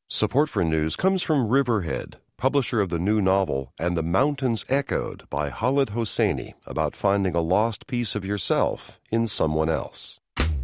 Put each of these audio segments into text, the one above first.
Support for news comes from Riverhead, publisher of the new novel And the Mountains Echoed by Khaled Hosseini, about finding a lost piece of yourself in someone else.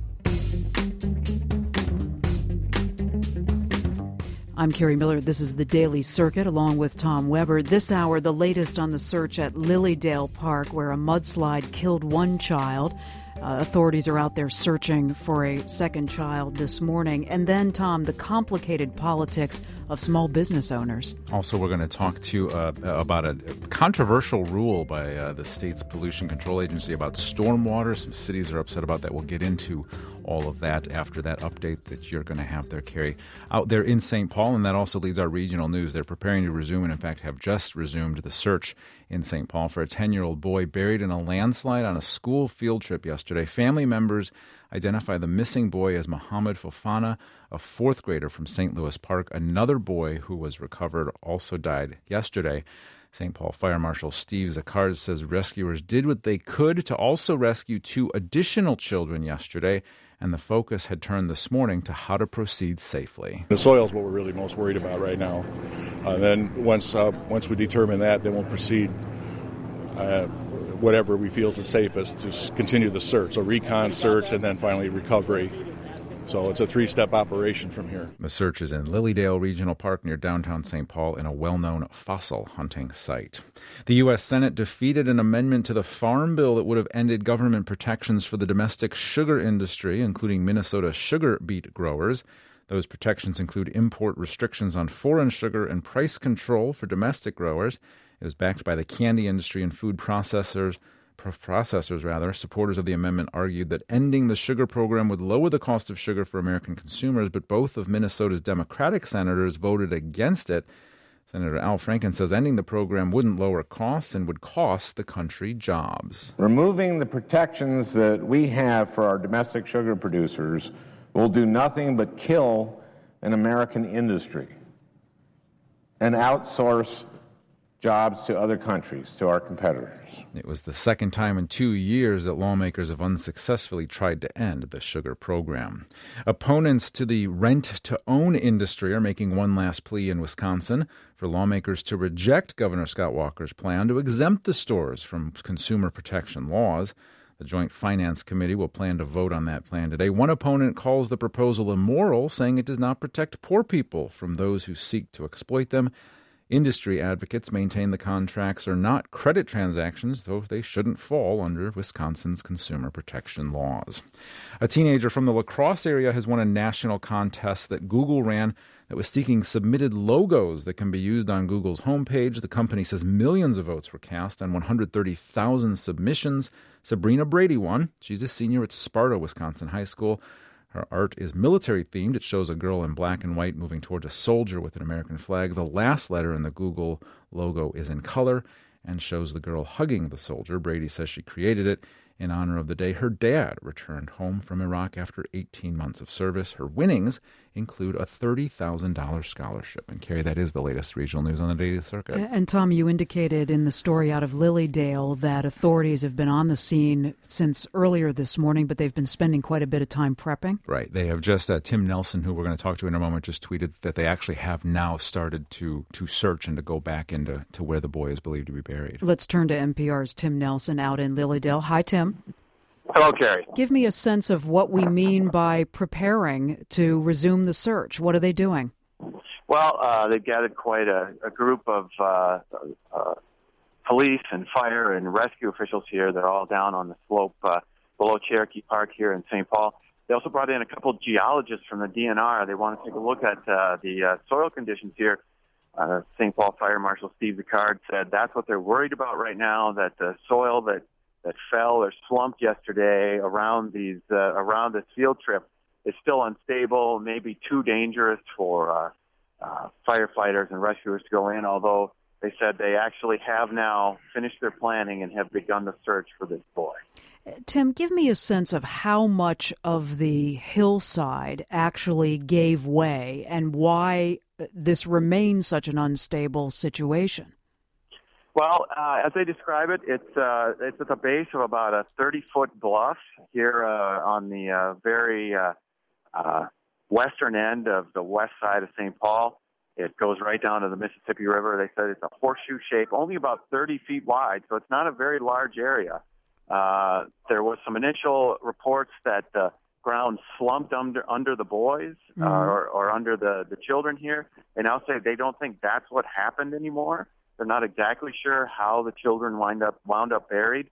I'm Carrie Miller. This is the Daily Circuit along with Tom Weber. This hour, the latest on the search at Lilydale Park, where a mudslide killed one child. Authorities are out there searching for a second child this morning. And then, Tom, the complicated politics of small business owners. Also, we're going to talk to about a controversial rule by the state's pollution control agency about stormwater. Some cities are upset about that. We'll get into all of that after that update that you're going to have there, Carrie, out there in St. Paul. And that also leads our regional news. They're preparing to resume and, in fact, have just resumed the search in St. Paul for a 10-year-old boy buried in a landslide on a school field trip yesterday. Family members identify the missing boy as Muhammad Fofana, a fourth grader from St. Louis Park. Another boy who was recovered also died yesterday. St. Paul Fire Marshal Steve Zacard says rescuers did what they could to also rescue two additional children yesterday, and the focus had turned this morning to how to proceed safely. The soil is what we're really most worried about right now. Then once we determine that, then we'll proceed whatever we feel is the safest to continue the search. So recon, search, and then finally recovery. So it's a three-step operation from here. The search is in Lilydale Regional Park near downtown St. Paul in a well-known fossil hunting site. The U.S. Senate defeated an amendment to the Farm Bill that would have ended government protections for the domestic sugar industry, including Minnesota sugar beet growers. Those protections include import restrictions on foreign sugar and price control for domestic growers. It was backed by the candy industry and food processors. Supporters of the amendment argued that ending the sugar program would lower the cost of sugar for American consumers, but both of Minnesota's Democratic senators voted against it. Senator Al Franken says ending the program wouldn't lower costs and would cost the country jobs. Removing the protections that we have for our domestic sugar producers will do nothing but kill an American industry and outsource jobs to other countries, to our competitors. It was the second time in 2 years that lawmakers have unsuccessfully tried to end the sugar program. Opponents to the rent-to-own industry are making one last plea in Wisconsin for lawmakers to reject Governor Scott Walker's plan to exempt the stores from consumer protection laws. The Joint Finance Committee will plan to vote on that plan today. One opponent calls the proposal immoral, saying it does not protect poor people from those who seek to exploit them. Industry advocates maintain the contracts are not credit transactions, though they shouldn't fall under Wisconsin's consumer protection laws. A teenager from the La Crosse area has won a national contest that Google ran that was seeking submitted logos that can be used on Google's homepage. The company says millions of votes were cast on 130,000 submissions. Sabrina Brady won. She's a senior at Sparta, Wisconsin High School. Her art is military-themed. It shows a girl in black and white moving towards a soldier with an American flag. The last letter in the Google logo is in color and shows the girl hugging the soldier. Brady says she created it in honor of the day her dad returned home from Iraq after 18 months of service. Her winnings include a $30,000 scholarship. And, Carrie, that is the latest regional news on the Daily Circuit. And, Tom, you indicated in the story out of Lilydale that authorities have been on the scene since earlier this morning, but they've been spending quite a bit of time prepping. Right. They have just, Tim Nelson, who we're going to talk to in a moment, just tweeted that they actually have now started to search and to go back into where the boy is believed to be buried. Let's turn to NPR's Tim Nelson out in Lilydale. Hi, Tim. Hello, Carrie. Give me a sense of what we mean by preparing to resume the search. What are they doing? Well, they've gathered quite a group of police and fire and rescue officials here. They're all down on the slope below Cherokee Park here in St. Paul. They also brought in a couple of geologists from the DNR. They want to take a look at the soil conditions here. St. Paul Fire Marshal Steve Zacard said that's what they're worried about right now, that the soil that fell or slumped yesterday around this field trip is still unstable, maybe too dangerous for firefighters and rescuers to go in, although they said they actually have now finished their planning and have begun the search for this boy. Tim, give me a sense of how much of the hillside actually gave way and why this remains such an unstable situation. Well, as they describe it, it's at the base of about a 30-foot bluff here on the very western end of the west side of St. Paul. It goes right down to the Mississippi River. They said it's a horseshoe shape, only about 30 feet wide, so it's not a very large area. There was some initial reports that the ground slumped under the boys or under the children here. They now say they don't think that's what happened anymore. They're not exactly sure how the children wound up buried.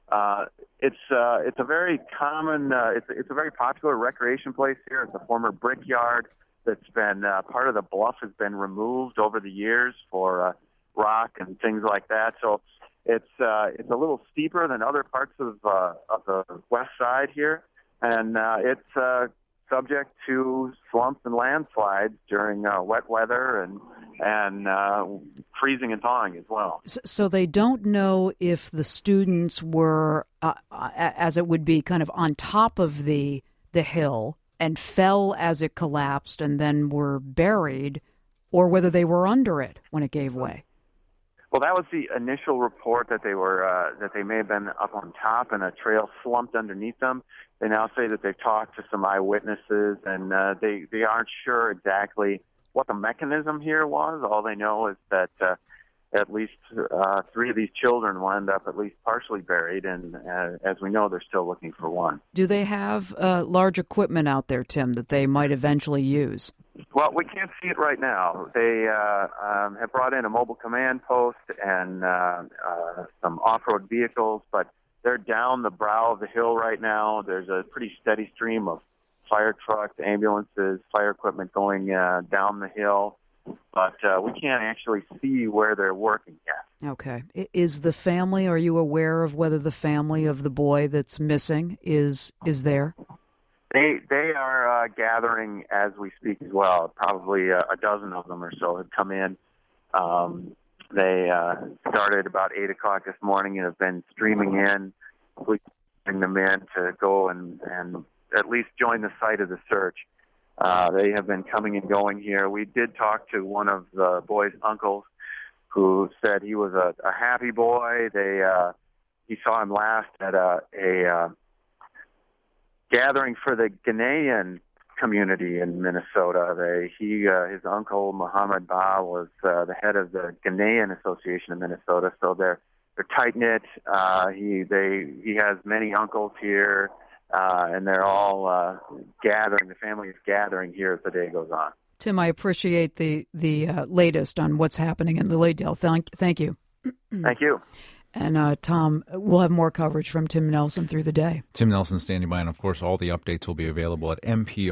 It's a very common, it's a very popular recreation place here. It's a former brickyard that's been part of the bluff has been removed over the years for rock and things like that. So it's a little steeper than other parts of the west side here, and it's subject to slumps and landslides during wet weather and freezing and thawing as well. So they don't know if the students were, as it would be, kind of on top of the hill and fell as it collapsed and then were buried, or whether they were under it when it gave way. Well, that was the initial report that they were that they may have been up on top and a trail slumped underneath them. They now say that they've talked to some eyewitnesses and they aren't sure exactly what the mechanism here was. All they know is that at least 3 of these children wound up at least partially buried, and as we know, they're still looking for one. Do they have large equipment out there, Tim, that they might eventually use? Well, we can't see it right now. They have brought in a mobile command post and some off-road vehicles, but they're down the brow of the hill right now. There's a pretty steady stream of fire trucks, ambulances, fire equipment going down the hill. But we can't actually see where they're working yet. Okay. Is the family, are you aware of whether the family of the boy that's missing is there? They are gathering as we speak as well. Probably a dozen of them or so have come in. They started about 8 o'clock this morning and have been streaming in. We bring them in to go and at least join the site of the search. They have been coming and going here. We did talk to one of the boy's uncles who said he was a happy boy. He saw him last at a gathering for the Ghanaian community in Minnesota. His uncle Muhammad Ba was the head of the Ghanaian Association of Minnesota, so they're tight knit. He has many uncles here. And they're all gathering. The family is gathering here as the day goes on. Tim, I appreciate the latest on what's happening in Lilydale. Thank you. Thank you. And Tom, we'll have more coverage from Tim Nelson through the day. Tim Nelson standing by, and of course all the updates will be available at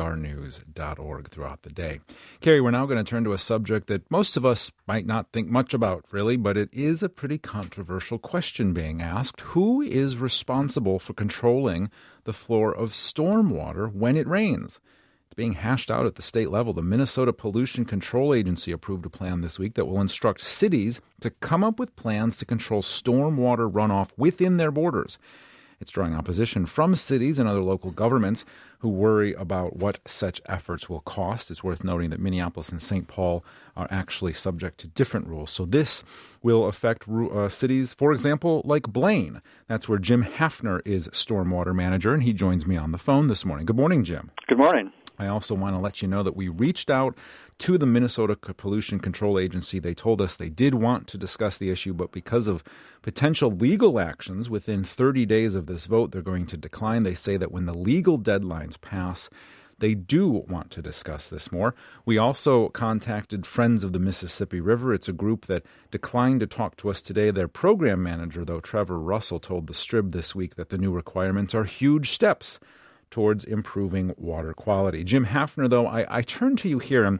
mprnews.org throughout the day. Carrie, we're now going to turn to a subject that most of us might not think much about, really, but it is a pretty controversial question being asked. Who is responsible for controlling the flow of stormwater when it rains? It's being hashed out at the state level. The Minnesota Pollution Control Agency approved a plan this week that will instruct cities to come up with plans to control stormwater runoff within their borders. It's drawing opposition from cities and other local governments who worry about what such efforts will cost. It's worth noting that Minneapolis and St. Paul are actually subject to different rules. So this will affect cities, for example, like Blaine. That's where Jim Hafner is stormwater manager, and he joins me on the phone this morning. Good morning, Jim. Good morning. I also want to let you know that we reached out to the Minnesota Pollution Control Agency. They told us they did want to discuss the issue, but because of potential legal actions within 30 days of this vote, they're going to decline. They say that when the legal deadlines pass, they do want to discuss this more. We also contacted Friends of the Mississippi River. It's a group that declined to talk to us today. Their program manager, though, Trevor Russell, told the Strib this week that the new requirements are huge steps towards improving water quality. Jim Hafner, though, I turn to you here, and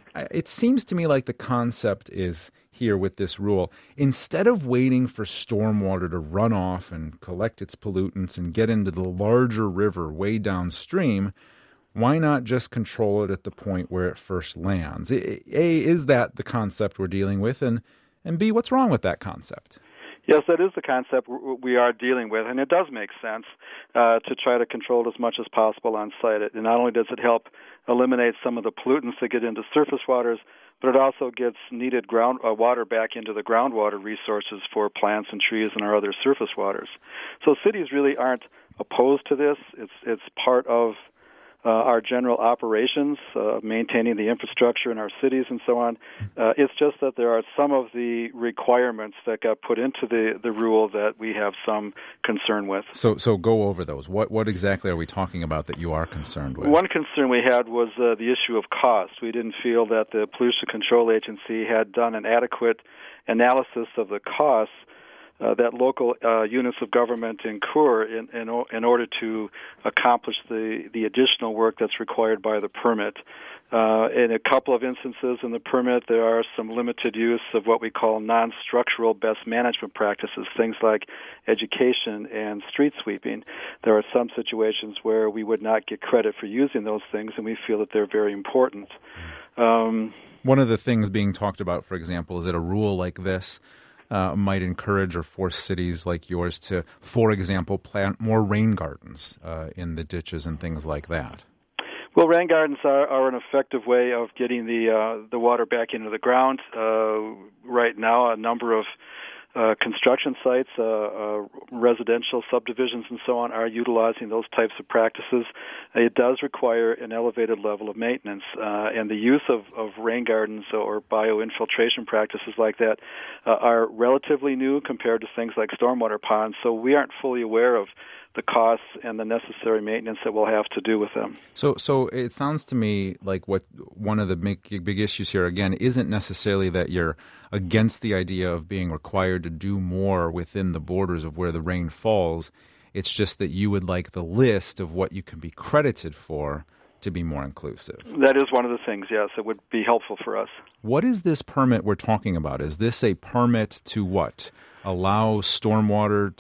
it seems to me like the concept is here with this rule. Instead of waiting for stormwater to run off and collect its pollutants and get into the larger river way downstream, why not just control it at the point where it first lands? A, is that the concept we're dealing with? And B, what's wrong with that concept? Yes, that is the concept we are dealing with, and it does make sense to try to control it as much as possible on site. And not only does it help eliminate some of the pollutants that get into surface waters, but it also gets needed water back into the groundwater resources for plants and trees and our other surface waters. So cities really aren't opposed to this. It's part of our general operations, maintaining the infrastructure in our cities and so on. It's just that there are some of the requirements that got put into the rule that we have some concern with. So go over those. What exactly are we talking about that you are concerned with? One concern we had was the issue of cost. We didn't feel that the Pollution Control Agency had done an adequate analysis of the costs that local units of government incur in order to accomplish the additional work that's required by the permit. In a couple of instances in the permit, there are some limited use of what we call non-structural best management practices, things like education and street sweeping. There are some situations where we would not get credit for using those things, and we feel that they're very important. One of the things being talked about, for example, is that a rule like this might encourage or force cities like yours to, for example, plant more rain gardens in the ditches and things like that. Well, rain gardens are an effective way of getting the water back into the ground. Right now, a number of construction sites, residential subdivisions and so on are utilizing those types of practices. It does require an elevated level of maintenance, and the use of rain gardens or bioinfiltration practices like that are relatively new compared to things like stormwater ponds, so we aren't fully aware of the costs and the necessary maintenance that we'll have to do with them. So it sounds to me like what one of the big issues here, again, isn't necessarily that you're against the idea of being required to do more within the borders of where the rain falls. It's just that you would like the list of what you can be credited for to be more inclusive. That is one of the things, yes. It would be helpful for us. What is this permit we're talking about? Is this a permit to what? Allow stormwater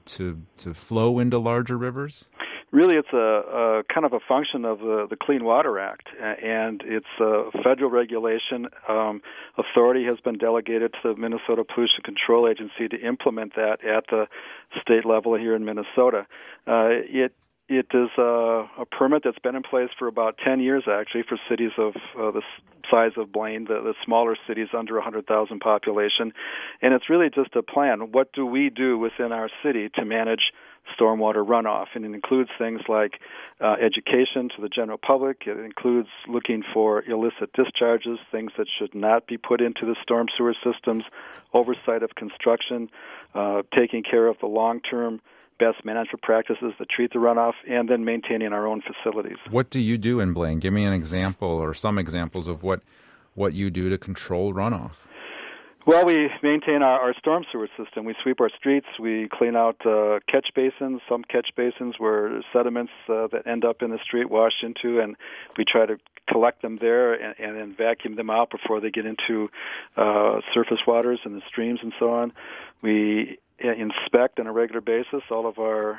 to flow into larger rivers? Really, it's a kind of a function of the Clean Water Act, and it's a federal regulation. Authority has been delegated to the Minnesota Pollution Control Agency to implement that at the state level here in Minnesota. It is a permit that's been in place for about 10 years, actually, for cities of the size of Blaine, the smaller cities under 100,000 population. And it's really just a plan. What do we do within our city to manage stormwater runoff? And it includes things like education to the general public. It includes looking for illicit discharges, things that should not be put into the storm sewer systems, oversight of construction, taking care of the long-term best management practices that treat the runoff, and then maintaining our own facilities. What do you do in Blaine? Give me an example or some examples of what you do to control runoff. Well, we maintain our storm sewer system. We sweep our streets. We clean out catch basins, some catch basins where sediments that end up in the street wash into, and we try to collect them there and then vacuum them out before they get into surface waters and the streams and so on. We inspect on a regular basis all of our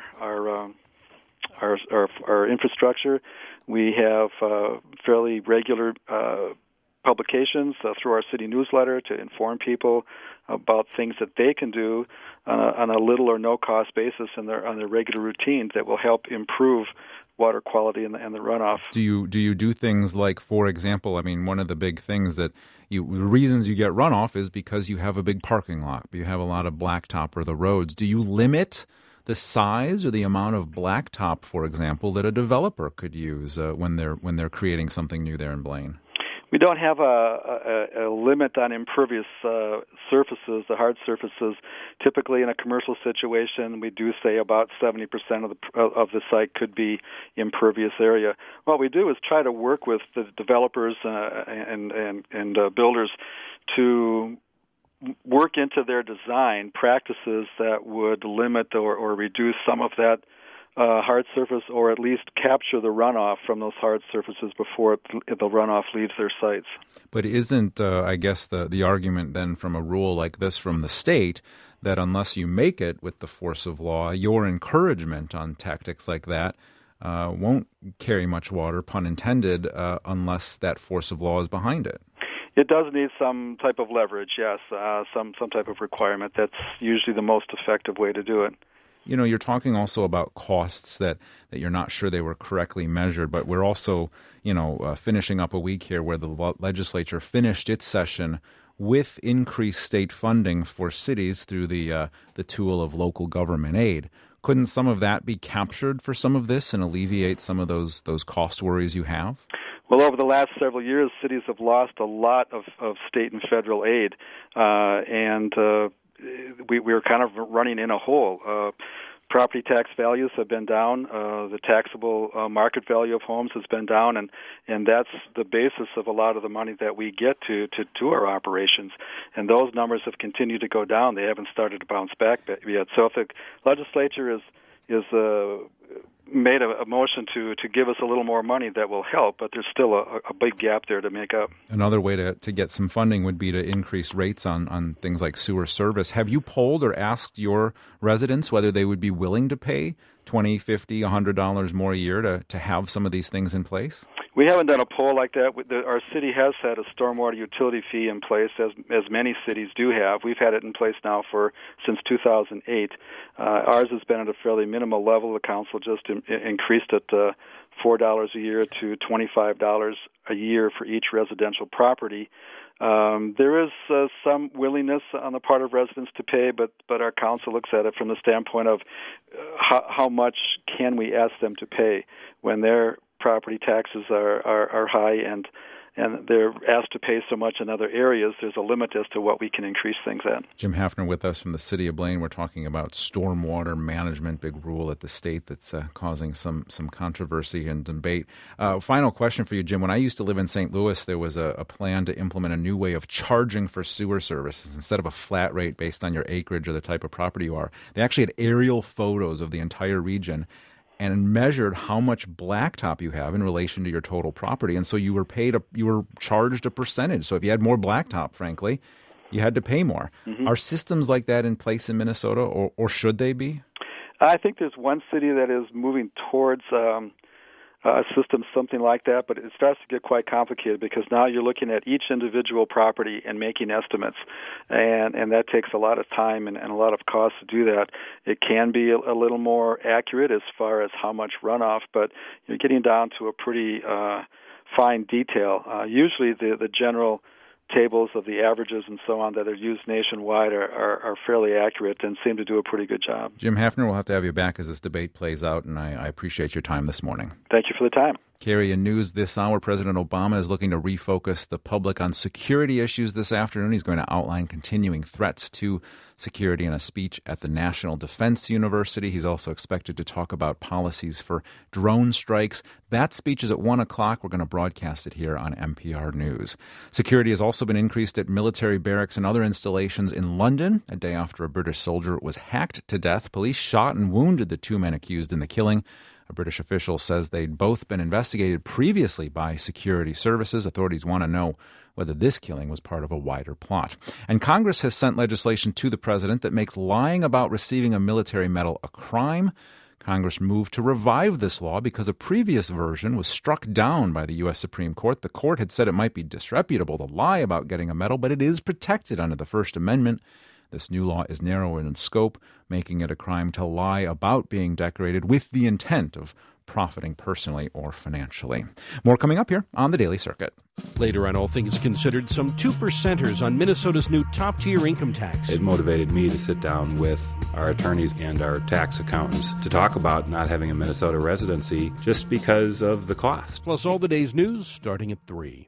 infrastructure. We have fairly regular publications through our city newsletter to inform people about things that they can do on a little or no cost basis on their regular routines that will help improve water quality and the runoff. Do you do things like, for example, I mean, one of the big things that the reasons you get runoff is because you have a big parking lot, you have a lot of blacktop or the roads. Do you limit the size or the amount of blacktop, for example, that a developer could use when they're creating something new there in Blaine? We don't have a limit on impervious surfaces, the hard surfaces. Typically, in a commercial situation, we do say about 70% of the site could be impervious area. What we do is try to work with the developers and builders to work into their design practices that would limit or reduce some of that hard surface, or at least capture the runoff from those hard surfaces before the runoff leaves their sites. But isn't, I guess, the argument then from a rule like this from the state that unless you make it with the force of law, your encouragement on tactics like that won't carry much water, pun intended, unless that force of law is behind it? It does need some type of leverage, yes, some type of requirement. That's usually the most effective way to do it. You know, you're talking also about costs that you're not sure they were correctly measured, but we're also, finishing up a week here where the legislature finished its session with increased state funding for cities through the tool of local government aid. Couldn't some of that be captured for some of this and alleviate some of those cost worries you have? Well, over the last several years, cities have lost a lot of state and federal aid, and we're kind of running in a hole. Property tax values have been down. The taxable market value of homes has been down, and that's the basis of a lot of the money that we get to our operations. And those numbers have continued to go down. They haven't started to bounce back yet. So if the legislature is made a motion to give us a little more money, that will help, but there's still a big gap there to make up. Another way to get some funding would be to increase rates on things like sewer service. Have you polled or asked your residents whether they would be willing to pay $20, $50, $100 more a year to have some of these things in place? We haven't done a poll like that. Our city has had a stormwater utility fee in place, as many cities do have. We've had it in place now since 2008. Ours has been at a fairly minimal level. The council just increased it $4 a year to $25 a year for each residential property. There is some willingness on the part of residents to pay, but our council looks at it from the standpoint of how much can we ask them to pay when their property taxes are high and they're asked to pay so much in other areas. There's a limit as to what we can increase things at. Jim Hafner with us from the city of Blaine. We're talking about stormwater management, big rule at the state that's causing some controversy and debate. Final question for you, Jim. When I used to live in St. Louis, there was a plan to implement a new way of charging for sewer services. Instead of a flat rate based on your acreage or the type of property you are, they actually had aerial photos of the entire region and measured how much blacktop you have in relation to your total property. And so you were charged a percentage. So if you had more blacktop, frankly, you had to pay more. Mm-hmm. Are systems like that in place in Minnesota, or should they be? I think there's one city that is moving towards a system something like that, but it starts to get quite complicated because now you're looking at each individual property and making estimates, and that takes a lot of time and a lot of cost to do that. It can be a little more accurate as far as how much runoff, but you're getting down to a pretty fine detail. Usually the general tables of the averages and so on that are used nationwide are fairly accurate and seem to do a pretty good job. Jim Hafner, we'll have to have you back as this debate plays out, and I appreciate your time this morning. Thank you for the time. Carrie, in news this hour, President Obama is looking to refocus the public on security issues this afternoon. He's going to outline continuing threats to security in a speech at the National Defense University. He's also expected to talk about policies for drone strikes. That speech is at 1 o'clock. We're going to broadcast it here on NPR News. Security has also been increased at military barracks and other installations in London. A day after a British soldier was hacked to death, police shot and wounded the two men accused in the killing. A British official says they'd both been investigated previously by security services. Authorities want to know whether this killing was part of a wider plot. And Congress has sent legislation to the president that makes lying about receiving a military medal a crime. Congress moved to revive this law because a previous version was struck down by the U.S. Supreme Court. The court had said it might be disreputable to lie about getting a medal, but it is protected under the First Amendment. This new law is narrower in scope, making it a crime to lie about being decorated with the intent of profiting personally or financially. More coming up here on the Daily Circuit. Later on All Things Considered, some 2%ers on Minnesota's new top-tier income tax. It motivated me to sit down with our attorneys and our tax accountants to talk about not having a Minnesota residency just because of the cost. Plus all the day's news starting at 3.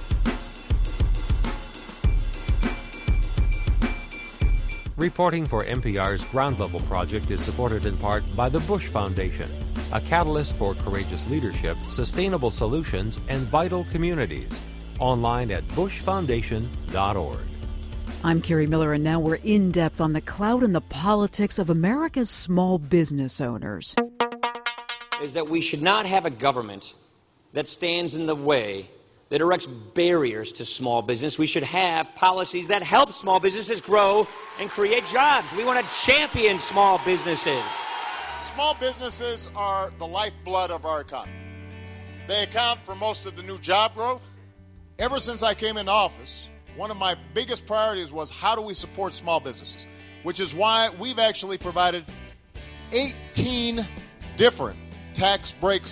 Reporting for NPR's Ground Level Project is supported in part by the Bush Foundation, a catalyst for courageous leadership, sustainable solutions, and vital communities. Online at bushfoundation.org. I'm Carrie Miller, and now we're in depth on the clout and the politics of America's small business owners. Is that we should not have a government that stands in the way, that erects barriers to small business. We should have policies that help small businesses grow and create jobs. We want to champion small businesses. Small businesses are the lifeblood of our economy. They account for most of the new job growth. Ever since I came into office, one of my biggest priorities was how do we support small businesses, which is why we've actually provided 18 different tax breaks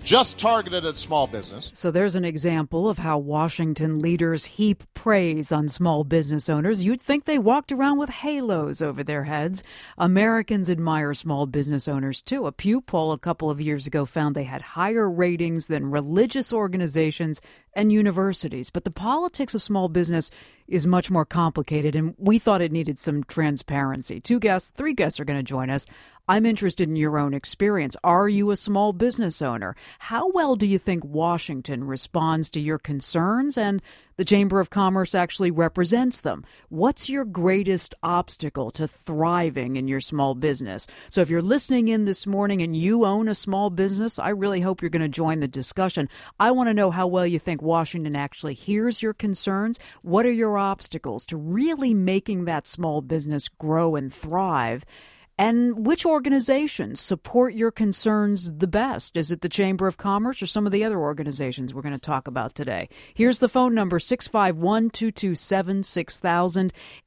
just targeted at small business. So there's an example of how Washington leaders heap praise on small business owners. You'd think they walked around with halos over their heads. Americans admire small business owners, too. A Pew poll a couple of years ago found they had higher ratings than religious organizations and universities. But the politics of small business is much more complicated, and we thought it needed some transparency. Three guests are going to join us. I'm interested in your own experience. Are you a small business owner? How well do you think Washington responds to your concerns and the Chamber of Commerce actually represents them? What's your greatest obstacle to thriving in your small business? So if you're listening in this morning and you own a small business, I really hope you're going to join the discussion. I want to know how well you think Washington actually hears your concerns. What are your obstacles to really making that small business grow and thrive? And which organizations support your concerns the best? Is it the Chamber of Commerce or some of the other organizations we're going to talk about today? Here's the phone number, 651-227-6000,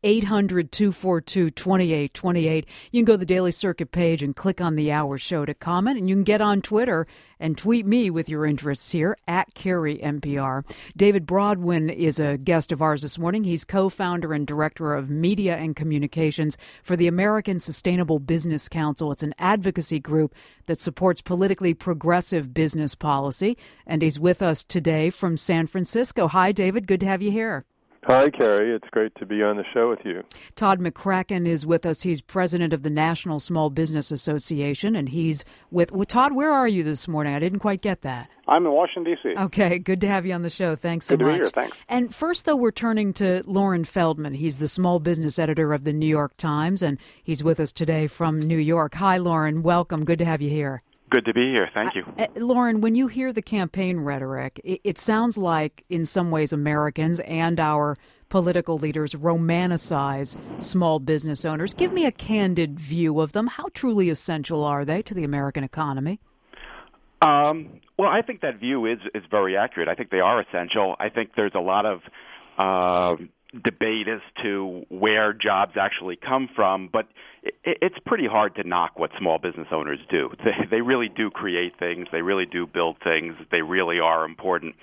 800-242-2828. You can go to the Daily Circuit page and click on the Hour Show to comment, and you can get on Twitter and tweet me with your interests here, at Carrie NPR. David Broadwin is a guest of ours this morning. He's co-founder and director of media and communications for the American Sustainable Business Council. It's an advocacy group that supports politically progressive business policy. And he's with us today from San Francisco. Hi, David. Good to have you here. Hi, Carrie. It's great to be on the show with you. Todd McCracken is with us. He's president of the National Small Business Association, and he's with Todd, where are you this morning? I didn't quite get that. I'm in Washington, D.C. Okay, good to have you on the show. Thanks so much. Good to be here. Thanks. And first, though, we're turning to Loren Feldman. He's the small business editor of the New York Times, and he's with us today from New York. Hi, Loren. Welcome. Good to have you here. Good to be here. Thank you. Loren, when you hear the campaign rhetoric, it sounds like, in some ways, Americans and our political leaders romanticize small business owners. Give me a candid view of them. How truly essential are they to the American economy? Well, I think that view is very accurate. I think they are essential. I think there's a lot of debate as to where jobs actually come from, but it's pretty hard to knock what small business owners do. They really do create things. They really do build things. They really are important.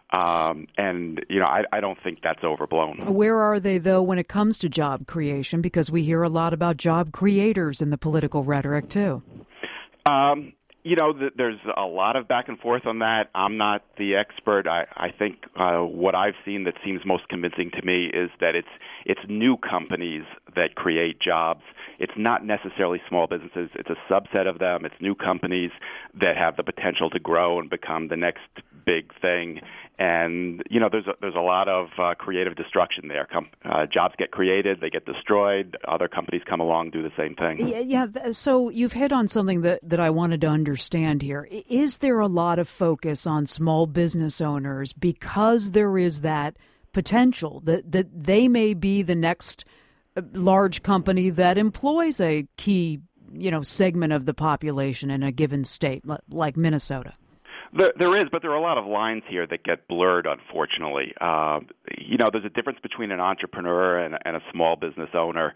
And, you know, I don't think that's overblown. Where are they, though, when it comes to job creation? Because we hear a lot about job creators in the political rhetoric, too. You know, there's a lot of back and forth on that. I'm not the expert. I think what I've seen that seems most convincing to me is that it's new companies that create jobs. It's not necessarily small businesses. It's a subset of them. It's new companies that have the potential to grow and become the next big thing. And, you know, there's a lot of creative destruction there. Jobs get created, they get destroyed. Other companies come along, do the same thing. Yeah. So you've hit on something that I wanted to understand here. Is there a lot of focus on small business owners because there is that potential that they may be the next large company that employs a key, segment of the population in a given state, like Minnesota? There is, but there are a lot of lines here that get blurred, unfortunately. There's a difference between an entrepreneur and a small business owner.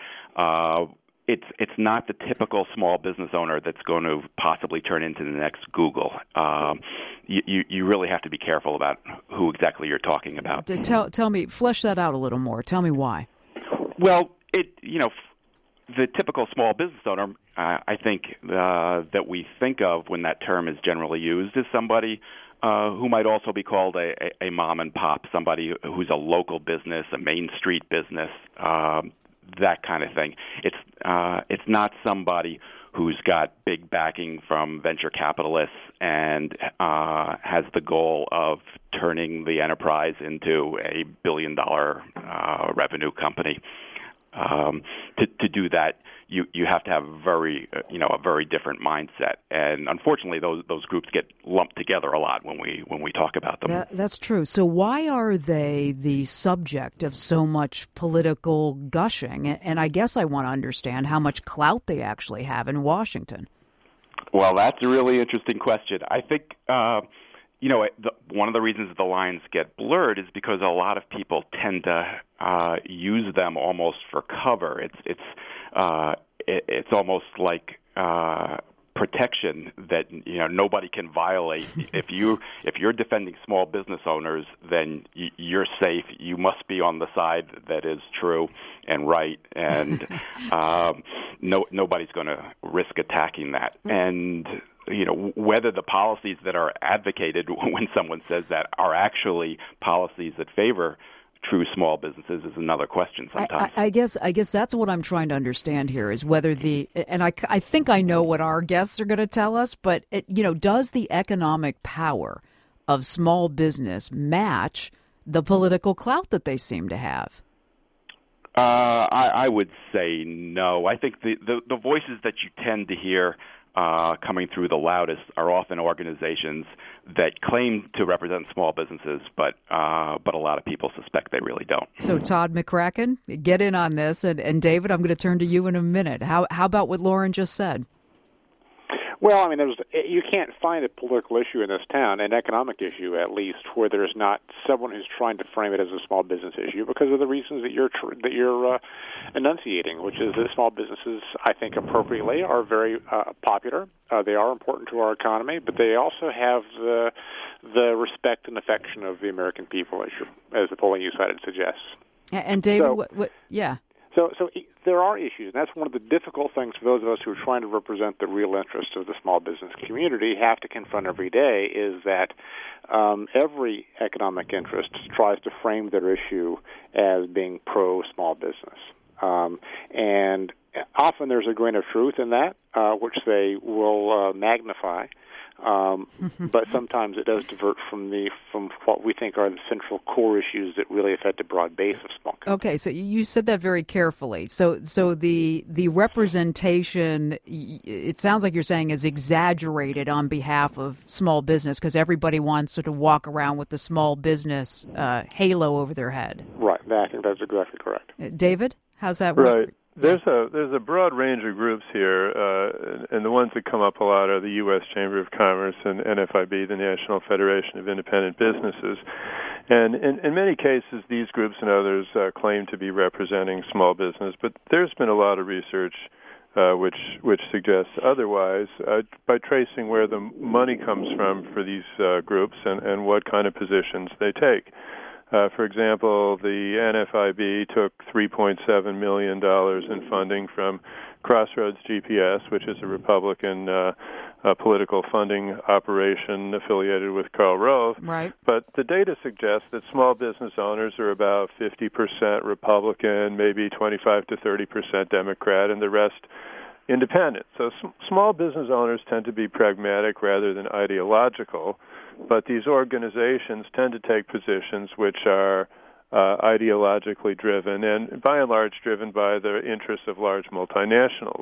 It's not the typical small business owner that's going to possibly turn into the next Google. You really have to be careful about who exactly you're talking about. Tell me, flesh that out a little more. Tell me why. Well, the typical small business owner, I think that we think of when that term is generally used is somebody who might also be called a mom and pop, somebody who's a local business, a Main Street business, that kind of thing. It's not somebody who's got big backing from venture capitalists and has the goal of turning the enterprise into a billion-dollar revenue company. To do that, you have to have a very different mindset, and unfortunately, those groups get lumped together a lot when we talk about them. That's true. So why are they the subject of so much political gushing? And I guess I want to understand how much clout they actually have in Washington. Well, that's a really interesting question. I think. One of the reasons the lines get blurred is because a lot of people tend to use them almost for cover. It's almost like protection that nobody can violate. If you're defending small business owners, then you're safe. You must be on the side that is true and right, and nobody's going to risk attacking that. And whether the policies that are advocated when someone says that are actually policies that favor true small businesses is another question sometimes. I guess that's what I'm trying to understand here is whether and I think I know what our guests are going to tell us, but does the economic power of small business match the political clout that they seem to have? I would say no. I think the voices that you tend to hear coming through the loudest are often organizations that claim to represent small businesses, but a lot of people suspect they really don't. So, Todd McCracken, get in on this, and David, I'm going to turn to you in a minute. How about what Lauren just said? Well, I mean, you can't find a political issue in this town, an economic issue at least, where there's not someone who's trying to frame it as a small business issue because of the reasons that you're enunciating, which is that small businesses, I think, appropriately are very popular. They are important to our economy, but they also have the respect and affection of the American people, as the polling you cited suggests. And David, yeah. So there are issues, and that's one of the difficult things for those of us who are trying to represent the real interests of the small business community have to confront every day, is that every economic interest tries to frame their issue as being pro-small business. And often there's a grain of truth in that, which they will magnify. But sometimes it does divert from what we think are the central core issues that really affect a broad base of small companies. Okay, so you said that very carefully. So the representation, it sounds like you're saying, is exaggerated on behalf of small business because everybody wants to walk around with the small business halo over their head. Right, I think that's exactly correct. David, how's that work? Right. There's a broad range of groups here, and the ones that come up a lot are the U.S. Chamber of Commerce and NFIB, the National Federation of Independent Businesses. And in many cases, these groups and others claim to be representing small business, but there's been a lot of research which suggests otherwise by tracing where the money comes from for these groups and what kind of positions they take. For example, the NFIB took $3.7 million in funding from Crossroads GPS, which is a Republican political funding operation affiliated with Karl Rove. Right. But the data suggests that small business owners are about 50% Republican, maybe 25 to 30% Democrat, and the rest independent. So small business owners tend to be pragmatic rather than ideological. But these organizations tend to take positions which are ideologically driven and, by and large, driven by the interests of large multinationals.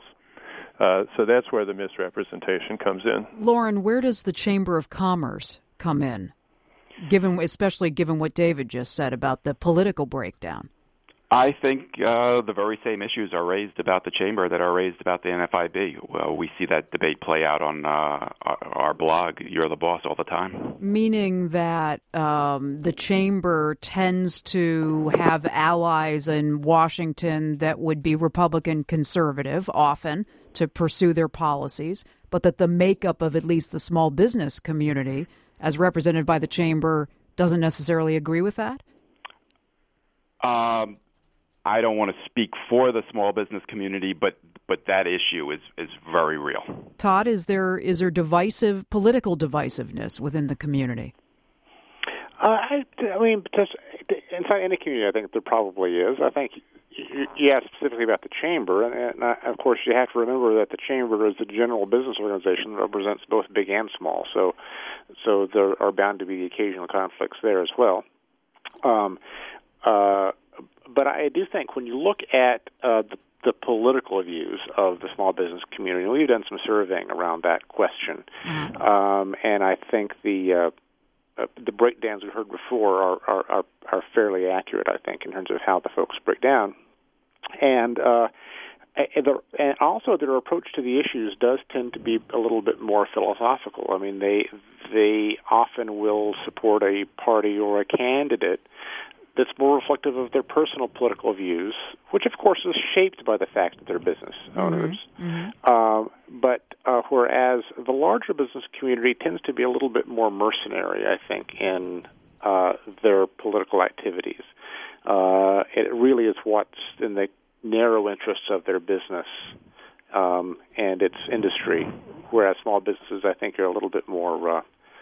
So that's where the misrepresentation comes in. Lauren, where does the Chamber of Commerce come in, especially given what David just said about the political breakdown? I think the very same issues are raised about the Chamber that are raised about the NFIB. Well, we see that debate play out on our blog, You're the Boss, all the time. Meaning that the Chamber tends to have allies in Washington that would be Republican conservative, often, to pursue their policies, but that the makeup of at least the small business community, as represented by the Chamber, doesn't necessarily agree with that? I don't want to speak for the small business community, but that issue is very real. Todd, is there political divisiveness within the community? I mean, inside any community, I think there probably is. I think you asked specifically about the Chamber, and of course you have to remember that the Chamber is the general business organization that represents both big and small. So there are bound to be occasional conflicts there as well. But I do think when you look at the political views of the small business community, we've done some surveying around that question, and I think the breakdowns we heard before are fairly accurate, I think, in terms of how the folks break down. And also their approach to the issues does tend to be a little bit more philosophical. I mean, they often will support a party or a candidate that's more reflective of their personal political views, which of course is shaped by the fact that they're business owners. Whereas the larger business community tends to be a little bit more mercenary, I think, in their political activities. It really is what's in the narrow interests of their business and its industry, whereas small businesses, I think, are a little bit more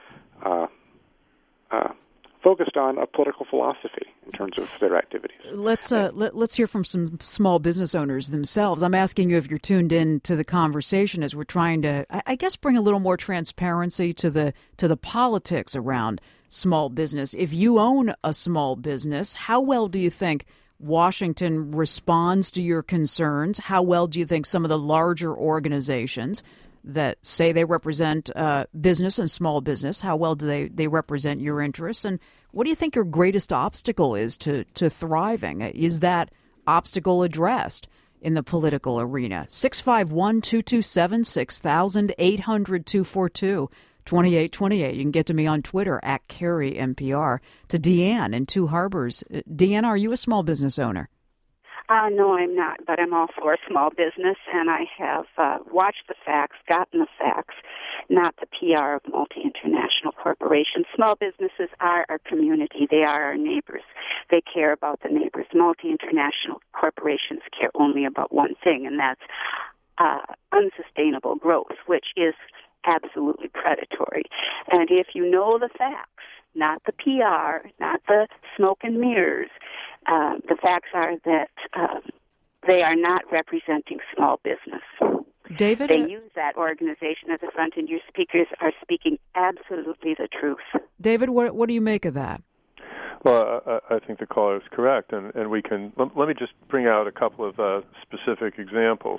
focused on a political philosophy in terms of their activities. Let's hear from some small business owners themselves. I'm asking you if you're tuned in to the conversation as we're trying to, I guess, bring a little more transparency to the politics around small business. If you own a small business, how well do you think Washington responds to your concerns? How well do you think some of the larger organizations that say they represent business and small business, how well do they represent your interests? And what do you think your greatest obstacle is to thriving? Is that obstacle addressed in the political arena? 651-227-6000, 800-242-2828. You can get to me on Twitter at CarrieNPR. To Deanne in Two Harbors. Deanne, are you a small business owner? No, I'm not, but I'm all for small business, and I have watched the facts, gotten the facts, not the PR of multi-international corporations. Small businesses are our community. They are our neighbors. They care about the neighbors. Multi-international corporations care only about one thing, and that's unsustainable growth, which is absolutely predatory. And if you know the facts, not the PR, not the smoke and mirrors, the facts are that they are not representing small business. David? They use that organization as a front, and your speakers are speaking absolutely the truth. David, what do you make of that? Well, I think the caller is correct, and we can. Let me just bring out a couple of specific examples.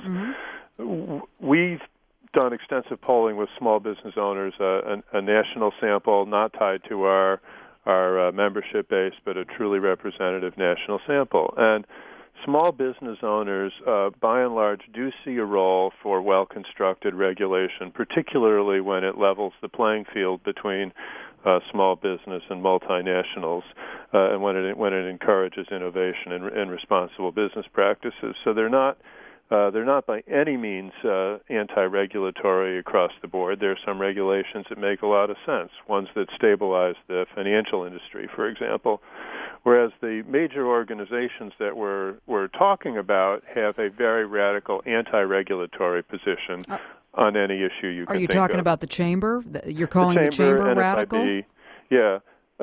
We've done extensive polling with small business owners, a national sample not tied to our membership base, but a truly representative national sample. And small business owners, by and large, do see a role for well-constructed regulation, particularly when it levels the playing field between small business and multinationals, and when it encourages innovation and responsible business practices. So they're not by any means anti-regulatory across the board. There are some regulations that make a lot of sense, ones that stabilize the financial industry, for example, whereas the major organizations that we're talking about have a very radical anti-regulatory position on any issue you can think of. Are you talking about the chamber? You're calling the chamber radical? NFIB, yeah.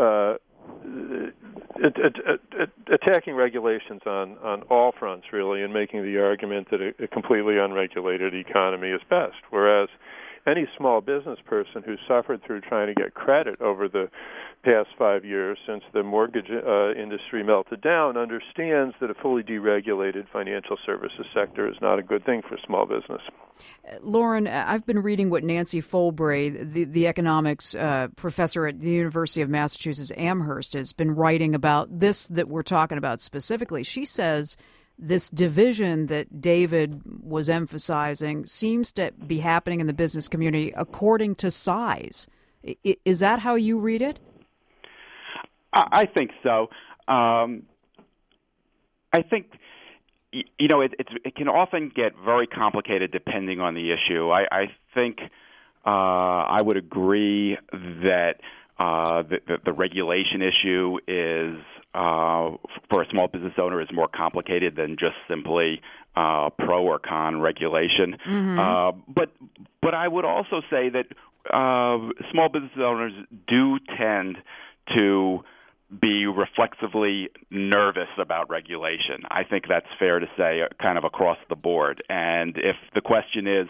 Attacking regulations on all fronts, really, and making the argument that a completely unregulated economy is best, whereas any small business person who suffered through trying to get credit over the past 5 years since the mortgage industry melted down understands that a fully deregulated financial services sector is not a good thing for small business. Lauren, I've been reading what Nancy Folbray, the economics professor at the University of Massachusetts Amherst, has been writing about this that we're talking about specifically. She says this division that David was emphasizing seems to be happening in the business community according to size. Is that how you read it? I think so. I think, it can often get very complicated depending on the issue. I think I would agree that the regulation issue is, for a small business owner, is more complicated than just simply pro or con regulation. But I would also say that small business owners do tend to be reflexively nervous about regulation. I think that's fair to say, kind of across the board. And if the question is,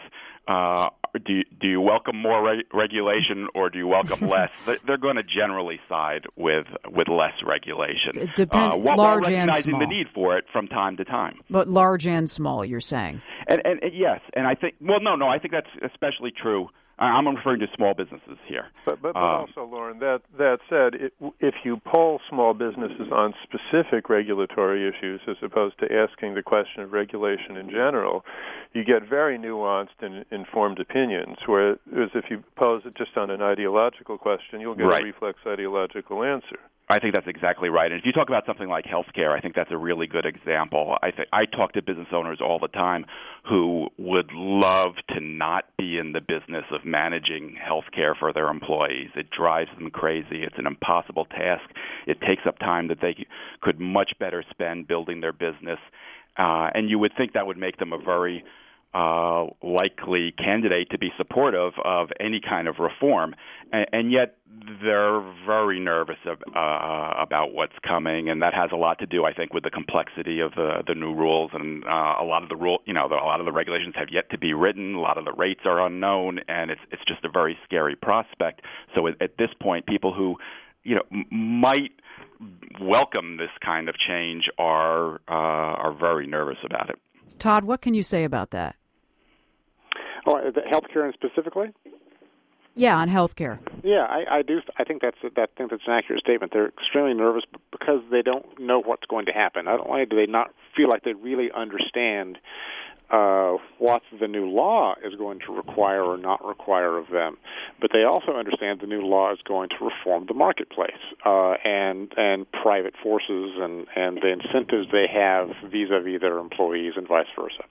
do you welcome more regulation or do you welcome less? They're going to generally side with less regulation. While recognizing the need for it from time to time. But large and small, you're saying? And yes, and I think I think that's especially true. I'm referring to small businesses here. But also, Lauren, that said, if you poll small businesses on specific regulatory issues as opposed to asking the question of regulation in general, you get very nuanced and informed opinions, whereas if you pose it just on an ideological question, you'll get a reflex ideological answer. I think that's exactly right. And if you talk about something like healthcare, I think that's a really good example. I talk to business owners all the time who would love to not be in the business of managing healthcare for their employees. It drives them crazy. It's an impossible task. It takes up time that they could much better spend building their business. And you would think that would make them a very likely candidate to be supportive of any kind of reform, and yet they're very nervous about what's coming, and that has a lot to do, I think, with the complexity of the new rules, and a lot of the a lot of the regulations have yet to be written. A lot of the rates are unknown, and it's just a very scary prospect. So at this point, people who might welcome this kind of change are very nervous about it. Todd, what can you say about that? Oh, the healthcare specifically? Yeah, on healthcare. Yeah, I do. I think that's an accurate statement. They're extremely nervous because they don't know what's going to happen. Not only do they not feel like they really understand what the new law is going to require or not require of them, but they also understand the new law is going to reform the marketplace and private forces and the incentives they have vis-a-vis their employees and vice versa.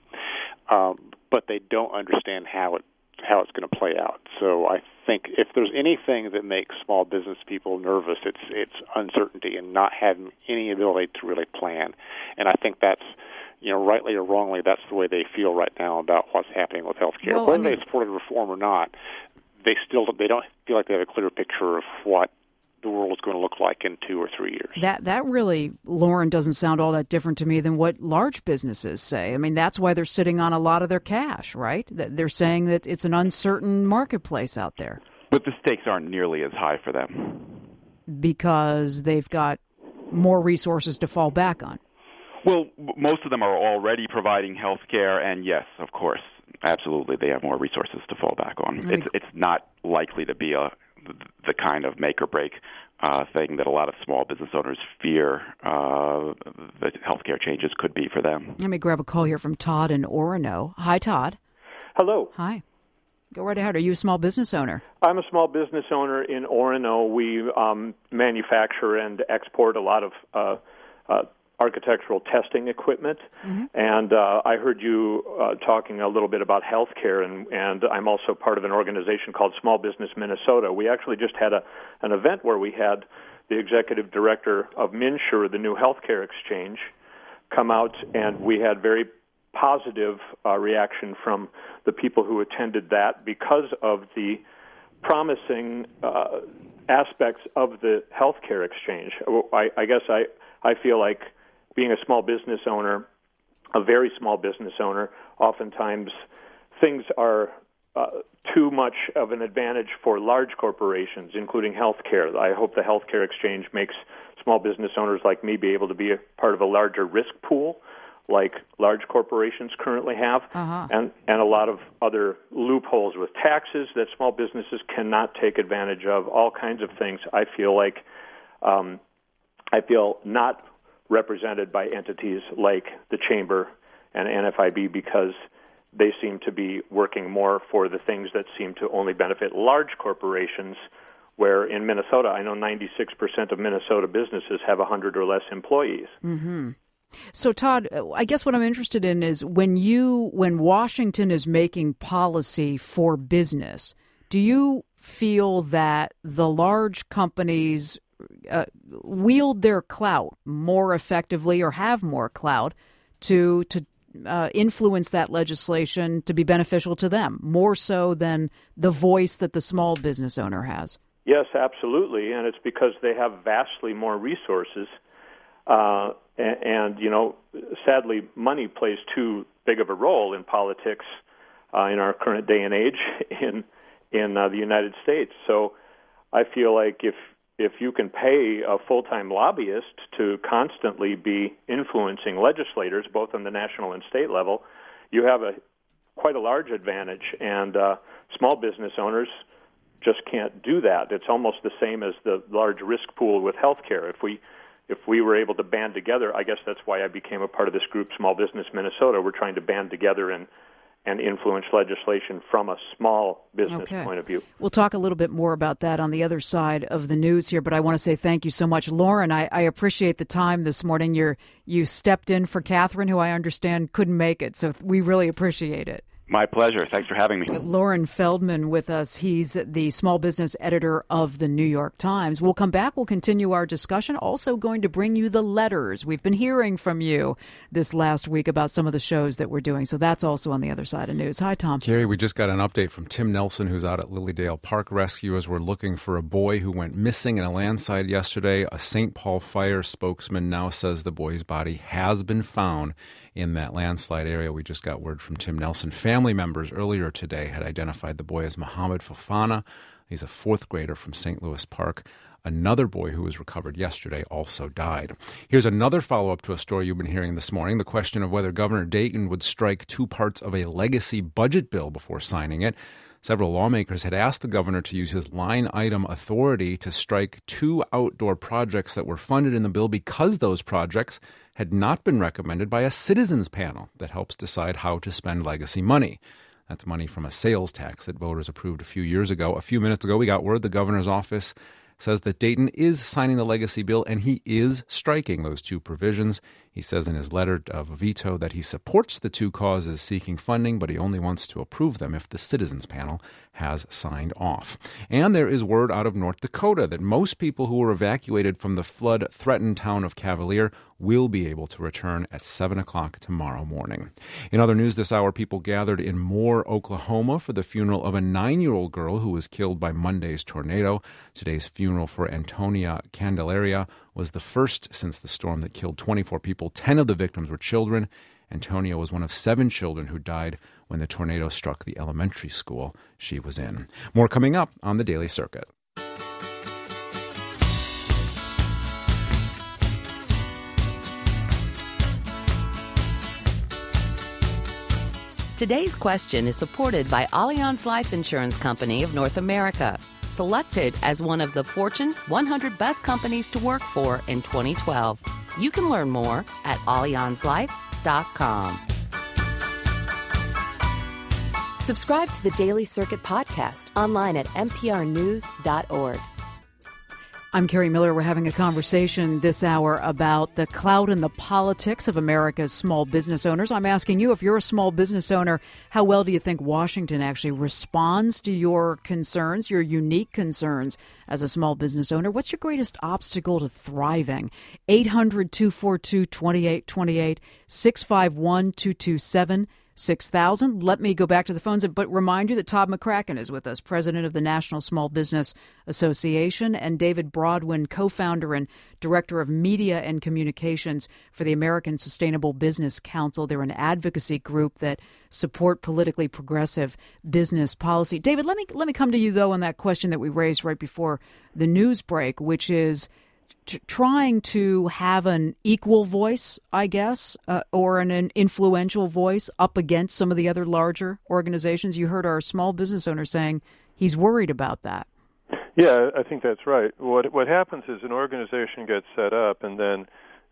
But they don't understand how it's going to play out. So I think if there's anything that makes small business people nervous, it's uncertainty and not having any ability to really plan. And I think that's, rightly or wrongly, that's the way they feel right now about what's happening with healthcare. Well, whether they supported reform or not, they don't feel like they have a clear picture of what the world is going to look like in 2 or 3 years. That really, Lauren, doesn't sound all that different to me than what large businesses say. I mean, that's why they're sitting on a lot of their cash, right? They're saying that it's an uncertain marketplace out there. But the stakes aren't nearly as high for them. Because they've got more resources to fall back on. Well, most of them are already providing health care, and yes, of course, absolutely, they have more resources to fall back on. It's not likely to be the kind of make or break thing that a lot of small business owners fear that healthcare changes could be for them. Let me grab a call here from Todd in Orono. Hi, Todd. Hello. Hi. Go right ahead. Are you a small business owner? I'm a small business owner in Orono. We manufacture and export a lot of architectural testing equipment, and I heard you talking a little bit about healthcare, and I'm also part of an organization called Small Business Minnesota. We actually just had an event where we had the executive director of MNsure, the new healthcare exchange, come out, and we had very positive reaction from the people who attended that because of the promising aspects of the healthcare exchange. I guess I feel like being a small business owner, a very small business owner, oftentimes things are too much of an advantage for large corporations, including healthcare. I hope the healthcare exchange makes small business owners like me be able to be a part of a larger risk pool like large corporations currently have, and a lot of other loopholes with taxes that small businesses cannot take advantage of, all kinds of things. I feel not represented by entities like the Chamber and NFIB because they seem to be working more for the things that seem to only benefit large corporations, where in Minnesota, I know 96% of Minnesota businesses have 100 or less employees. Mm-hmm. So, Todd, I guess what I'm interested in is when Washington is making policy for business, do you feel that the large companies wield their clout more effectively or have more clout to influence that legislation to be beneficial to them, more so than the voice that the small business owner has? Yes, absolutely, and it's because they have vastly more resources. And sadly, money plays too big of a role in politics in our current day and age in the United States. So I feel like if you can pay a full-time lobbyist to constantly be influencing legislators, both on the national and state level, you have quite a large advantage. And small business owners just can't do that. It's almost the same as the large risk pool with healthcare. If we were able to band together, I guess that's why I became a part of this group, Small Business Minnesota. We're trying to band together and and influence legislation from a small business point of view. We'll talk a little bit more about that on the other side of the news here, but I want to say thank you so much. Lauren, I appreciate the time this morning. You stepped in for Catherine, who I understand couldn't make it, so we really appreciate it. My pleasure. Thanks for having me. Lauren Feldman with us. He's the small business editor of the New York Times. We'll come back. We'll continue our discussion. Also going to bring you the letters. We've been hearing from you this last week about some of the shows that we're doing. So that's also on the other side of news. Hi, Tom. Carrie, we just got an update from Tim Nelson, who's out at Lilydale Park. Rescuers were looking for a boy who went missing in a landslide yesterday. A St. Paul Fire spokesman now says the boy's body has been found in that landslide area. We just got word from Tim Nelson. Family members earlier today had identified the boy as Muhammad Fofana. He's a fourth grader from St. Louis Park. Another boy who was recovered yesterday also died. Here's another follow-up to a story you've been hearing this morning, the question of whether Governor Dayton would strike two parts of a legacy budget bill before signing it. Several lawmakers had asked the governor to use his line item authority to strike two outdoor projects that were funded in the bill because those projects had not been recommended by a citizens panel that helps decide how to spend legacy money. That's money from a sales tax that voters approved a few years ago. A few minutes ago, we got word the governor's office says that Dayton is signing the legacy bill and he is striking those two provisions. He says in his letter of veto that he supports the two causes seeking funding, but he only wants to approve them if the citizens panel has signed off. And there is word out of North Dakota that most people who were evacuated from the flood-threatened town of Cavalier will be able to return at 7 o'clock tomorrow morning. In other news this hour, people gathered in Moore, Oklahoma for the funeral of a 9-year-old girl who was killed by Monday's tornado. Today's funeral for Antonia Candelaria was the first since the storm that killed 24 people. 10 of the victims were children. Antonia was one of 7 children who died when the tornado struck the elementary school she was in. More coming up on the Daily Circuit. Today's question is supported by Allianz Life Insurance Company of North America, selected as one of the Fortune 100 Best Companies to Work For in 2012. You can learn more at AllianzLife.com. Subscribe to the Daily Circuit podcast online at nprnews.org. I'm Carrie Miller. We're having a conversation this hour about the clout and the politics of America's small business owners. I'm asking you, if you're a small business owner, how well do you think Washington actually responds to your concerns, your unique concerns as a small business owner? What's your greatest obstacle to thriving? 800-242-2828, 651-227-6000. Let me go back to the phones, but remind you that Todd McCracken is with us, president of the National Small Business Association, and David Broadwin, co-founder and director of media and communications for the American Sustainable Business Council. They're an advocacy group that support politically progressive business policy. David, let me come to you, though, on that question that we raised right before the news break, which is trying to have an equal voice, I guess, or an influential voice up against some of the other larger organizations. You heard our small business owner saying he's worried about that. Yeah, I think that's right. What happens is an organization gets set up, and then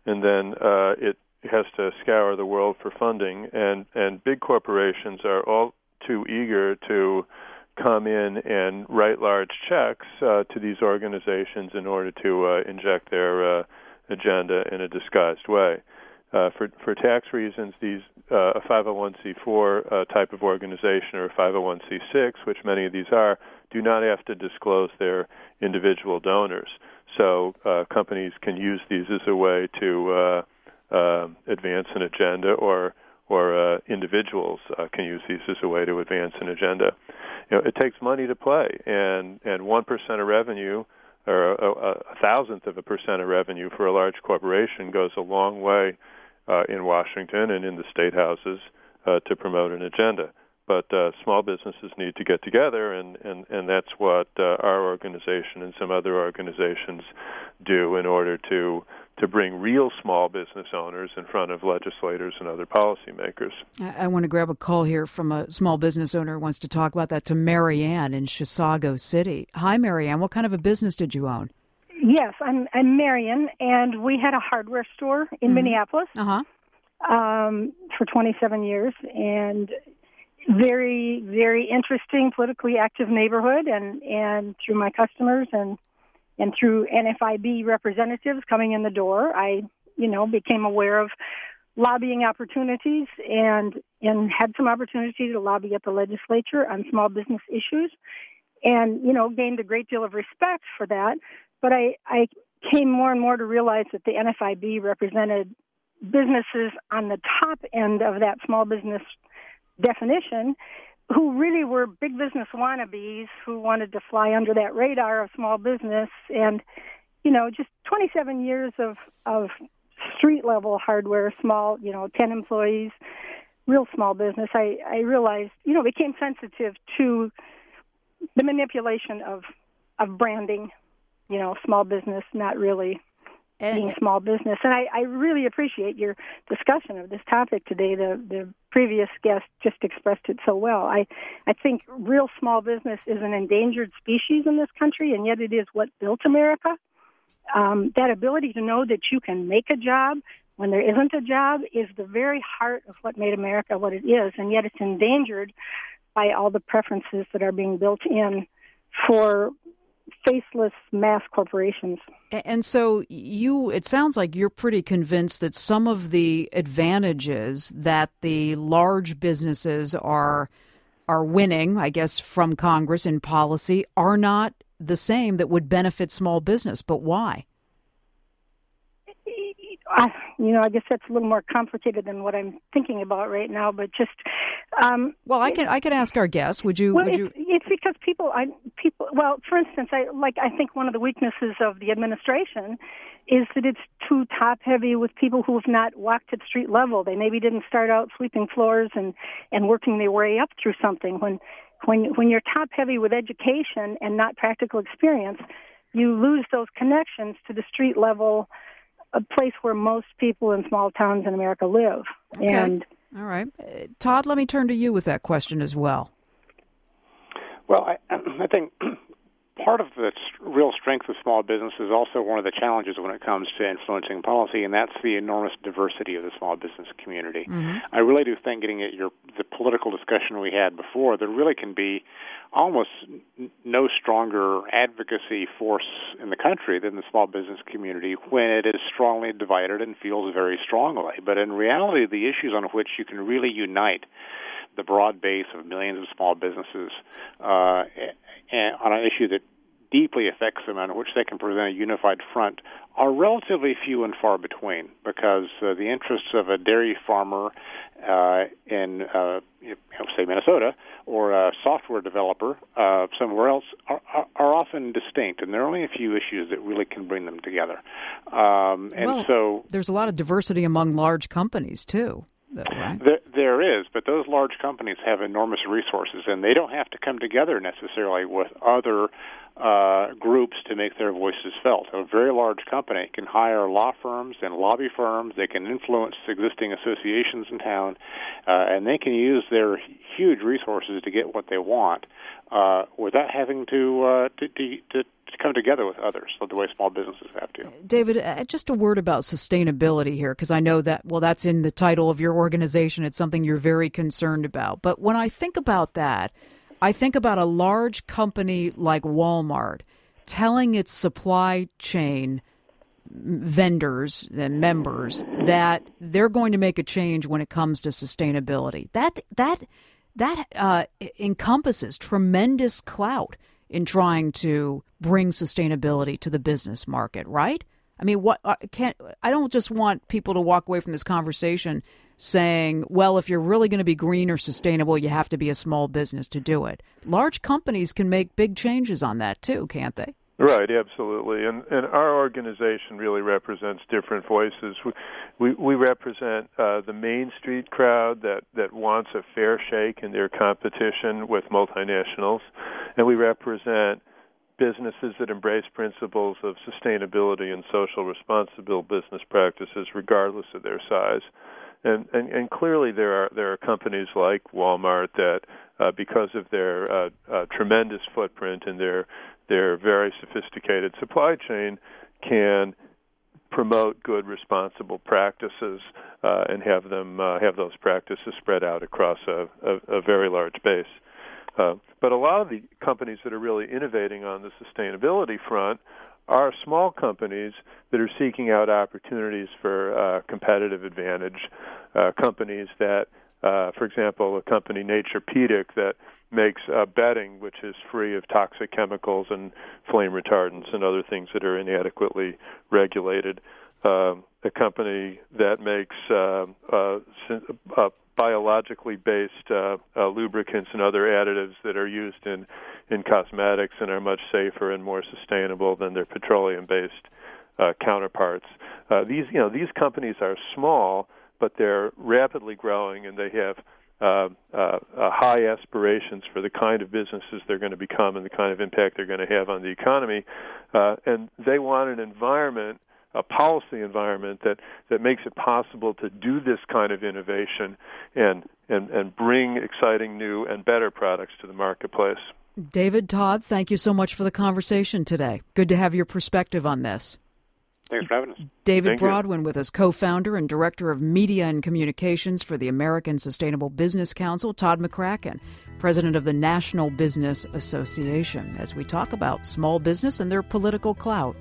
it has to scour the world for funding, and big corporations are all too eager to come in and write large checks to these organizations in order to inject their agenda in a disguised way. For tax reasons, these a 501c4 type of organization or a 501c6, which many of these are, do not have to disclose their individual donors. So companies can use these as a way to advance an agenda, or individuals can use these as a way to advance an agenda. You know, it takes money to play, and 1% of revenue, or a thousandth of a percent of revenue for a large corporation goes a long way in Washington and in the state houses to promote an agenda. But small businesses need to get together, and that's what our organization and some other organizations do in order to bring real small business owners in front of legislators and other policymakers. I want to grab a call here from a small business owner who wants to talk about that, to Marianne in Chisago City. Hi, Marianne. What kind of a business did you own? Yes, I'm Marion, and we had a hardware store in Minneapolis for 27 years, and very, very interesting, politically active neighborhood, and through my customers and through NFIB representatives coming in the door, I, became aware of lobbying opportunities and had some opportunity to lobby at the legislature on small business issues, and, gained a great deal of respect for that. But I came more and more to realize that the NFIB represented businesses on the top end of that small business definition who really were big business wannabes who wanted to fly under that radar of small business. And, just 27 years of street-level hardware, small, 10 employees, real small business, I realized, became sensitive to the manipulation of branding, small business, not really being small business. And I really appreciate your discussion of this topic today. The previous guest just expressed it so well. I think real small business is an endangered species in this country, and yet it is what built America. That ability to know that you can make a job when there isn't a job is the very heart of what made America what it is, and yet it's endangered by all the preferences that are being built in for faceless mass corporations. And so it sounds like you're pretty convinced that some of the advantages that the large businesses are winning, I guess, from Congress in policy are not the same that would benefit small business. But why? I guess that's a little more complicated than what I'm thinking about right now. But just well, I could ask our guests. Would you? It's because people. Well, for instance, I think one of the weaknesses of the administration is that it's too top heavy with people who have not walked at street level. They maybe didn't start out sweeping floors and working their way up through something. When you're top heavy with education and not practical experience, you lose those connections to the street level, a place where most people in small towns in America live. Okay. And all right. Todd, let me turn to you with that question as well. Well, I think part of the real strength of small business is also one of the challenges when it comes to influencing policy, and that's the enormous diversity of the small business community. Mm-hmm. I really do think, getting at the political discussion we had before, there really can be almost no stronger advocacy force in the country than the small business community when it is strongly divided and feels very strongly. But in reality, the issues on which you can really unite the broad base of millions of small businesses and on an issue that deeply affects them and which they can present a unified front are relatively few and far between, because the interests of a dairy farmer in, say, Minnesota, or a software developer somewhere else are often distinct, and there are only a few issues that really can bring them together. So there's a lot of diversity among large companies, too. Right? There is, but those large companies have enormous resources, and they don't have to come together necessarily with other groups to make their voices felt. A very large company can hire law firms and lobby firms. They can influence existing associations in town, and they can use their huge resources to get what they want without having to come together with others, the way small businesses have to. David, just a word about sustainability here, because I know that, well, that's in the title of your organization. It's something you're very concerned about. But when I think about that, I think about a large company like Walmart telling its supply chain vendors and members that they're going to make a change when it comes to sustainability. That encompasses tremendous clout in trying to bring sustainability to the business market, right? I mean, I don't just want people to walk away from this conversation saying, well, if you're really going to be green or sustainable, you have to be a small business to do it. Large companies can make big changes on that too, can't they? Right, absolutely. And our organization really represents different voices. We represent the Main Street crowd that wants a fair shake in their competition with multinationals, and we represent businesses that embrace principles of sustainability and social responsible business practices regardless of their size. And clearly there are companies like Walmart that, because of their tremendous footprint and their very sophisticated supply chain, can promote good, responsible practices and have those practices spread out across a very large base. But a lot of the companies that are really innovating on the sustainability front are small companies that are seeking out opportunities for competitive advantage. Companies that, for example, a company Naturepedic that makes bedding, which is free of toxic chemicals and flame retardants and other things that are inadequately regulated. A company that makes biologically based lubricants and other additives that are used in cosmetics and are much safer and more sustainable than their petroleum-based counterparts. These companies are small, but they're rapidly growing, and they have high aspirations for the kind of businesses they're going to become and the kind of impact they're going to have on the economy. And they want an environment, a policy environment that makes it possible to do this kind of innovation and bring exciting new and better products to the marketplace. David, Todd, thank you so much for the conversation today. Good to have your perspective on this. Thanks for having us. David Broadwin with us, co-founder and director of Media and Communications for the American Sustainable Business Council. Todd McCracken, president of the National Business Association, as we talk about small business and their political clout.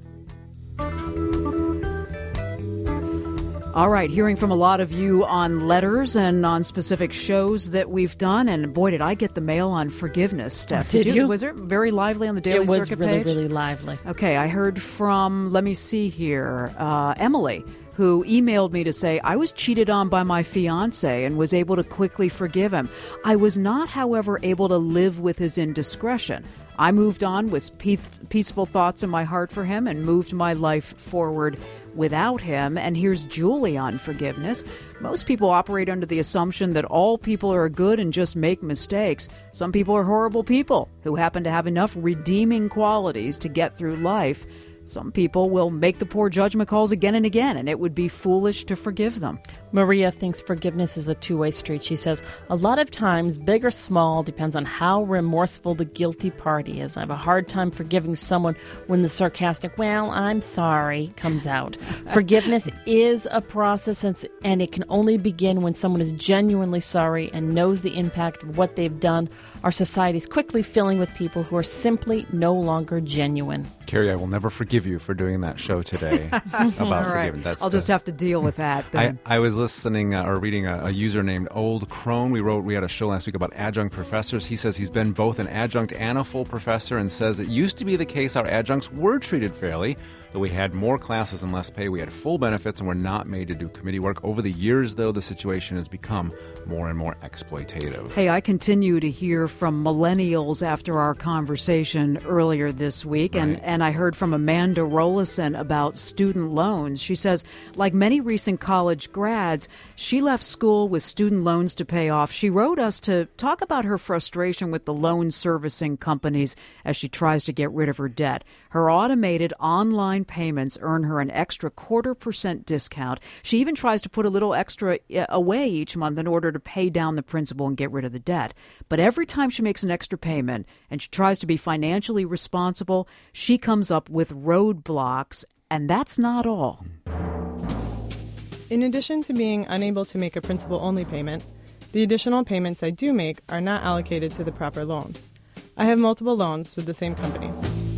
All right, hearing from a lot of you on letters and on specific shows that we've done. And boy, did I get the mail on forgiveness, Steph. Did you? Was it very lively on the Daily Circuit page? It was really lively. Okay, I heard from, let me see here, Emily, who emailed me to say, I was cheated on by my fiancé and was able to quickly forgive him. I was not, however, able to live with his indiscretion. I moved on with peaceful thoughts in my heart for him and moved my life forward without him. And here's Julie on forgiveness. Most people operate under the assumption that all people are good and just make mistakes. Some people are horrible people who happen to have enough redeeming qualities to get through life. Some people will make the poor judgment calls again and again, and it would be foolish to forgive them. Maria thinks forgiveness is a two-way street. She says, a lot of times, big or small, depends on how remorseful the guilty party is. I have a hard time forgiving someone when the sarcastic, well, I'm sorry, comes out. Forgiveness is a process, and it can only begin when someone is genuinely sorry and knows the impact of what they've done. Our society is quickly filling with people who are simply no longer genuine. Carrie, I will never forgive you for doing that show today about forgiveness. I'll just have to deal with that then. I was listening or reading a user named Old Crone. We had a show last week about adjunct professors. He says he's been both an adjunct and a full professor and says it used to be the case our adjuncts were treated fairly, though we had more classes and less pay. We had full benefits and were not made to do committee work. Over the years, though, the situation has become more and more exploitative. Hey, I continue to hear from millennials after our conversation earlier this week, Right. and I heard from Amanda Rollison about student loans. She says, like many recent college grads, she left school with student loans to pay off. She wrote us to talk about her frustration with the loan servicing companies as she tries to get rid of her debt. Her automated online payments earn her an extra 0.25% discount. She even tries to put a little extra away each month in order to pay down the principal and get rid of the debt. But every time she makes an extra payment and she tries to be financially responsible, she comes up with roadblocks, and that's not all. In addition to being unable to make a principal-only payment, the additional payments I do make are not allocated to the proper loan. I have multiple loans with the same company.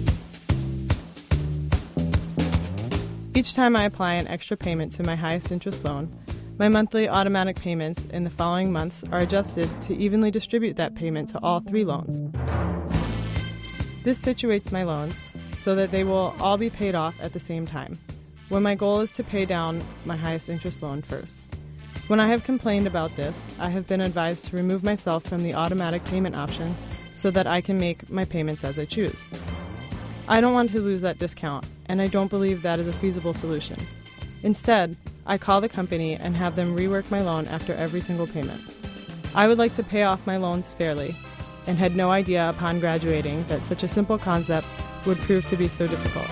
Each time I apply an extra payment to my highest interest loan, my monthly automatic payments in the following months are adjusted to evenly distribute that payment to all 3 loans. This situates my loans so that they will all be paid off at the same time, when my goal is to pay down my highest interest loan first. When I have complained about this, I have been advised to remove myself from the automatic payment option so that I can make my payments as I choose. I don't want to lose that discount, and I don't believe that is a feasible solution. Instead, I call the company and have them rework my loan after every single payment. I would like to pay off my loans fairly, and had no idea upon graduating that such a simple concept would prove to be so difficult.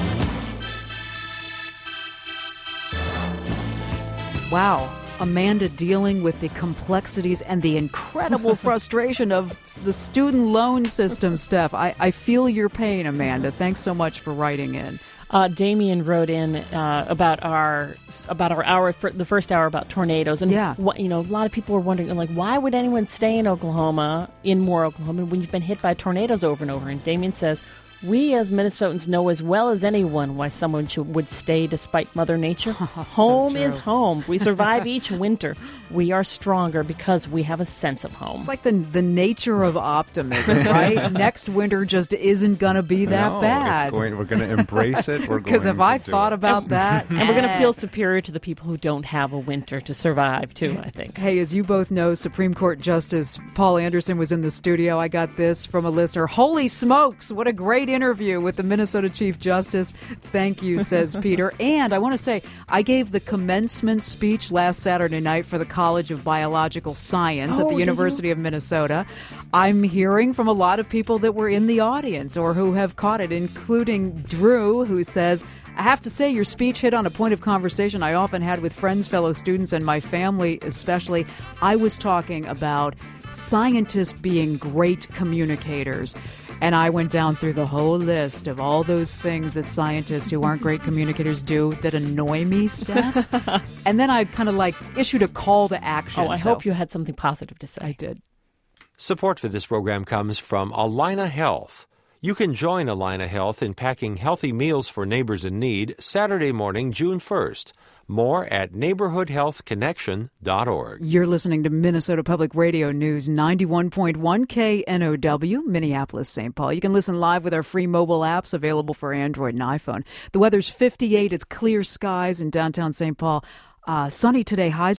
Wow. Amanda dealing with the complexities and the incredible frustration of the student loan system, Steph. I feel your pain, Amanda. Thanks so much for writing in. Damien wrote in about our hour, the first hour about tornadoes, and a lot of people were wondering, like, why would anyone stay in Oklahoma, in Moore, Oklahoma, when you've been hit by tornadoes over and over? And Damien says, we as Minnesotans know as well as anyone why someone would stay despite Mother Nature. Home is home. We survive each winter. We are stronger because we have a sense of home. It's like the nature of optimism, right? Next winter just isn't going to be that bad. We're going to embrace it. Because if I thought about that... And we're going to feel superior to the people who don't have a winter to survive, too, I think. Hey, as you both know, Supreme Court Justice Paul Anderson was in the studio. I got this from a listener. Holy smokes, what a great interview with the Minnesota Chief Justice. Thank you, says Peter. And I want to say, I gave the commencement speech last Saturday night for the College of Biological Science at the University of Minnesota. I'm hearing from a lot of people that were in the audience or who have caught it, including Drew, who says, I have to say your speech hit on a point of conversation I often had with friends, fellow students, and my family especially. I was talking about scientists being great communicators. And I went down through the whole list of all those things that scientists who aren't great communicators do that annoy me, Steph. And then I kind of issued a call to action. I hope you had something positive to say. I did. Support for this program comes from Allina Health. You can join Allina Health in packing healthy meals for neighbors in need Saturday morning, June 1st. More at neighborhoodhealthconnection.org. You're listening to Minnesota Public Radio News 91.1 KNOW, Minneapolis, St. Paul. You can listen live with our free mobile apps available for Android and iPhone. The weather's 58. It's clear skies in downtown St. Paul. Sunny today, highs